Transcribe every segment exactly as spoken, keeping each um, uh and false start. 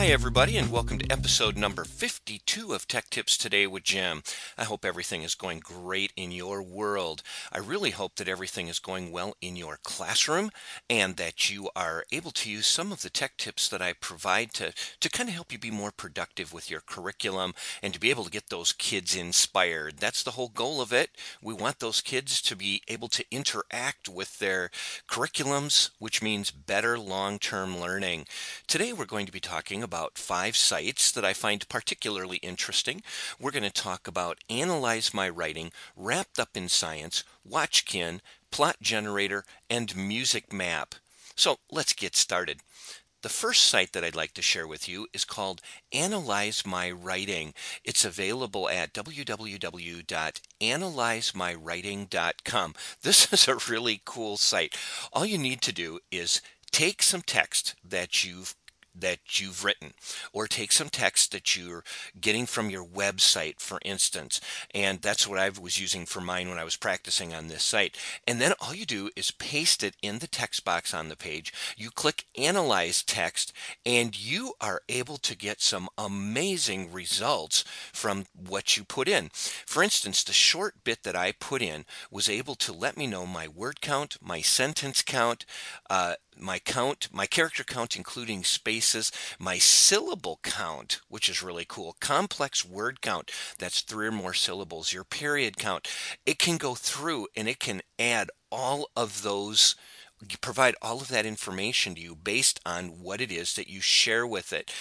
everybody, and welcome to episode number fifty-two of Tech Tips Today with Jim. I hope everything is going great in your world. I really hope that everything is going well in your classroom and that you are able to use some of the tech tips that I provide to, to kind of help you be more productive with your curriculum and to be able to get those kids inspired. That's the whole goal of it. We want those kids to be able to interact with their curriculums, which means better long-term learning. Today we're going to be talking about five sites that I find particularly interesting. We're going to talk about Analyze My Writing, Wrapped Up in Science, Watchkin, Plot Generator, and Music Map. So let's get started. The first site that I'd like to share with you is called Analyze My Writing. It's available at w w w dot analyze my writing dot com. This is a really cool site. All you need to do is take some text that you've that you've written, or take some text that you're getting from your website, for instance. And that's what I was using for mine when I was practicing on this site. And then all you do is paste it in the text box on the page. You click Analyze Text, and you are able to get some amazing results from what you put in. For instance, the short bit that I put in was able to let me know my word count, my sentence count, uh, my count, my character count, including spaces, my syllable count, which is really cool, complex word count, that's three or more syllables, your period count. It can go through and it can add all of those, provide all of that information to you based on what it is that you share with it.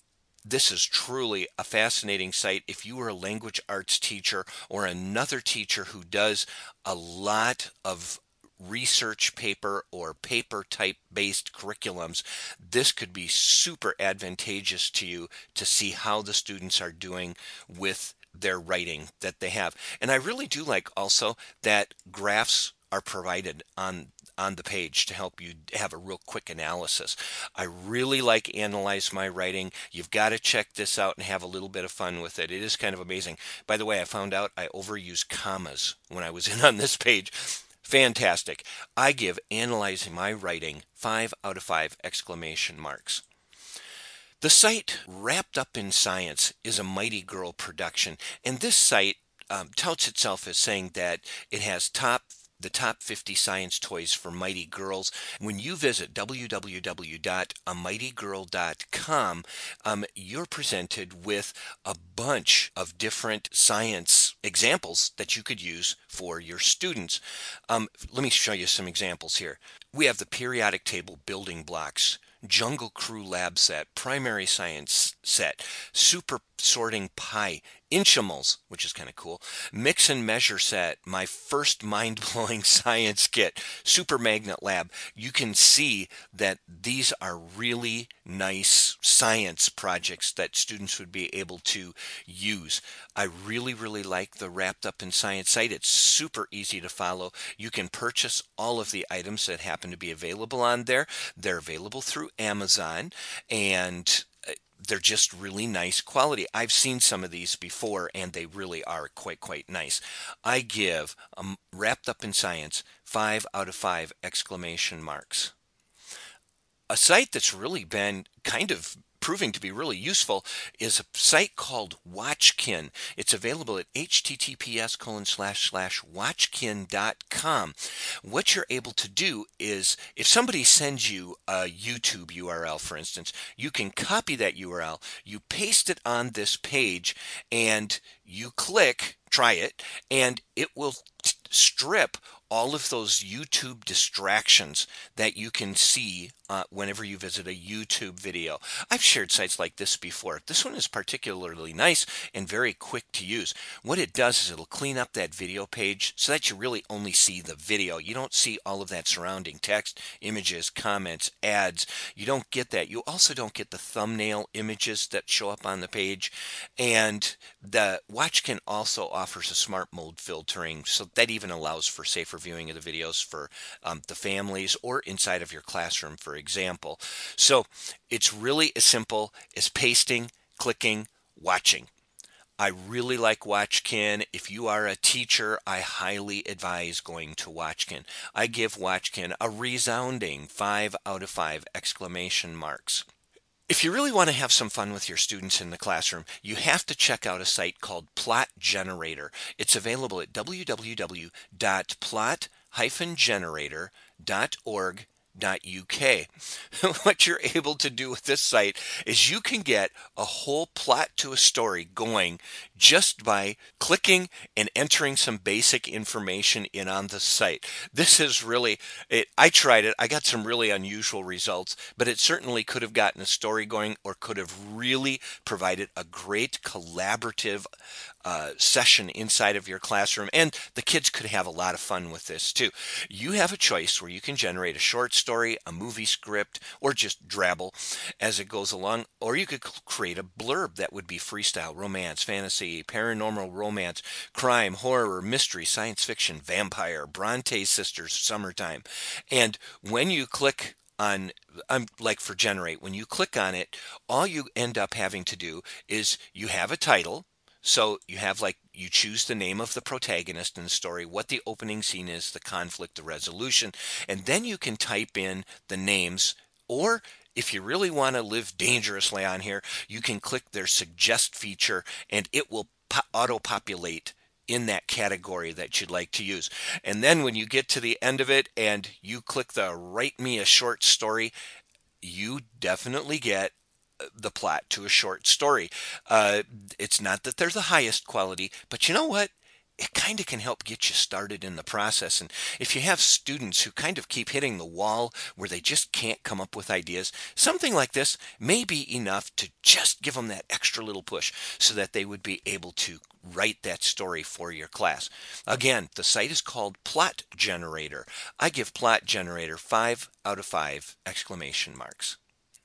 This is truly a fascinating site. If you are a language arts teacher or another teacher who does a lot of research paper or paper type based curriculums, this could be super advantageous to you to see how the students are doing with their writing that they have. And I really do like also that graphs are provided on on the page to help you have a real quick analysis. I really like Analyze My Writing. You've got to check this out and have a little bit of fun with it. It is kind of amazing. By the way, I found out I overused commas when I was in on this page. Fantastic. I give Analyzing My Writing five out of five exclamation marks. The site Wrapped Up in Science is a Mighty Girl production, and this site um, touts itself as saying that it has top the top fifty science toys for mighty girls. When you visit w w w dot a mighty girl dot com, um, you're presented with a bunch of different science examples that you could use for your students. Um, let me show you some examples here. We have the periodic table building blocks, Jungle Crew lab set, primary science set, super sorting pie, Inchimals, which is kind of cool, mix and measure set, my first mind-blowing science kit, super magnet lab. You can see that these are really nice science projects that students would be able to use. I really, really like the Wrapped Up in Science site. It's super easy to follow. You can purchase all of the items that happen to be available on there. They're available through Amazon, and they're just really nice quality. I've seen some of these before, and they really are quite, quite nice. I give um, Wrapped Up in Science five out of five exclamation marks. A site that's really been kind of proving to be really useful is a site called Watchkin. It's available at h t t p s colon slash slash watchkin dot com. What you're able to do is, if somebody sends you a YouTube U R L, for instance, you can copy that U R L, you paste it on this page, and you click, try it, and it will t- strip all of those YouTube distractions that you can see uh, whenever you visit a YouTube video. I've shared sites like this before. This one is particularly nice and very quick to use. What it does is it'll clean up that video page so that you really only see the video. You don't see all of that surrounding text, images, comments, ads. You don't get that. You also don't get the thumbnail images that show up on the page. And the Watchkin also offers a smart mode filtering, so that even allows for safer viewing of the videos for um, the families or inside of your classroom, for example. So it's really as simple as pasting, clicking, watching. I really like Watchkin. If you are a teacher, I highly advise going to Watchkin. I give Watchkin a resounding five out of five exclamation marks. If you really want to have some fun with your students in the classroom, you have to check out a site called Plot Generator. It's available at w w w dot plot dash generator dot org. U K. What you're able to do with this site is you can get a whole plot to a story going just by clicking and entering some basic information in on the site. This is really, it, I tried it. I got some really unusual results, but it certainly could have gotten a story going or could have really provided a great collaborative uh, session inside of your classroom. And the kids could have a lot of fun with this too. You have a choice where you can generate a short story, a movie script, or just drabble as it goes along, or you could create a blurb that would be freestyle, romance, fantasy, paranormal romance, crime, horror, mystery, science fiction, vampire, Bronte Sisters, summertime. And when you click on, um, like for generate, when you click on it, all you end up having to do is you have a title. So you have like, you choose the name of the protagonist in the story, what the opening scene is, the conflict, the resolution, and then you can type in the names, or if you really want to live dangerously on here, you can click their suggest feature and it will po- auto-populate in that category that you'd like to use. And then when you get to the end of it and you click the write me a short story, you definitely get the plot to a short story. Uh, it's not that they're the highest quality, but you know what? It kind of can help get you started in the process. And if you have students who kind of keep hitting the wall where they just can't come up with ideas, something like this may be enough to just give them that extra little push so that they would be able to write that story for your class. Again, the site is called Plot Generator. I give Plot Generator five out of five exclamation marks.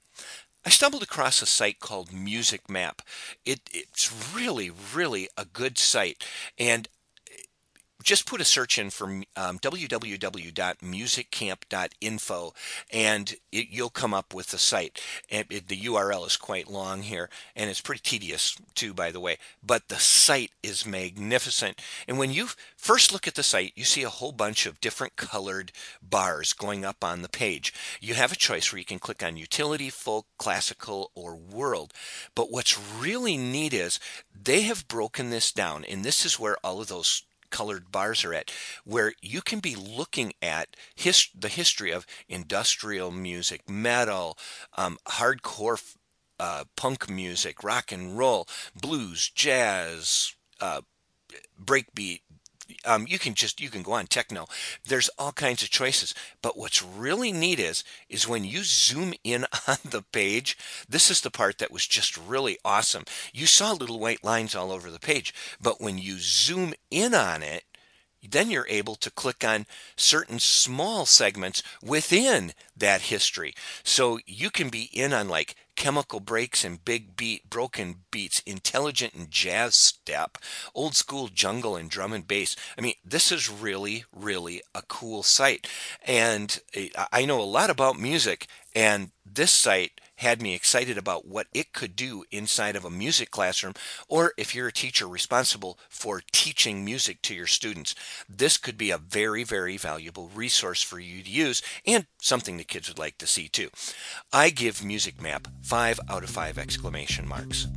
I stumbled across a site called Music Map. It, it's really, really a good site. And just put a search in for um, w w w dot music camp dot info and it, you'll come up with the site. And it, the U R L is quite long here, and it's pretty tedious too, by the way. But the site is magnificent. And when you first look at the site, you see a whole bunch of different colored bars going up on the page. You have a choice where you can click on utility, folk, classical, or world. But what's really neat is they have broken this down, and this is where all of those colored bars are at, where you can be looking at his, the history of industrial music, metal, um, hardcore uh, punk music, rock and roll, blues, jazz, uh, breakbeat. Um, you can just you can go on techno. There's all kinds of choices. But what's really neat is is when you zoom in on the page, this is the part that was just really awesome. You saw little white lines all over the page, but when you zoom in on it, then you're able to click on certain small segments within that history. So you can be in on like chemical breaks and big beat, broken beats, intelligent and jazz step, old school jungle and drum and bass. I mean, this is really, really a cool site. And I know a lot about music, and this site had me excited about what it could do inside of a music classroom, or if you're a teacher responsible for teaching music to your students. This could be a very, very valuable resource for you to use, and something the kids would like to see too. I give Music Map five out of five exclamation marks.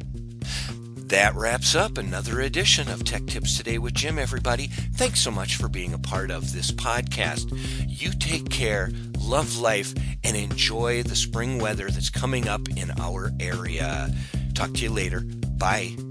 That wraps up another edition of Tech Tips Today with Jim, everybody. Thanks so much for being a part of this podcast. You take care, love life, and enjoy the spring weather that's coming up in our area. Talk to you later. Bye.